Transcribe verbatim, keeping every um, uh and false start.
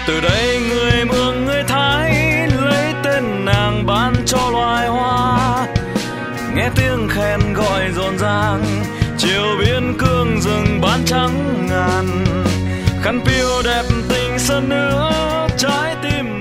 Từ đây người Mường người Thái lấy tên nàng ban cho loài hoa. Nghe tiếng khen gọi rộn ràng, chiều biên cương rừng bán trắng ngàn. Khăn piêu đẹp tình sơn nữa, trái tim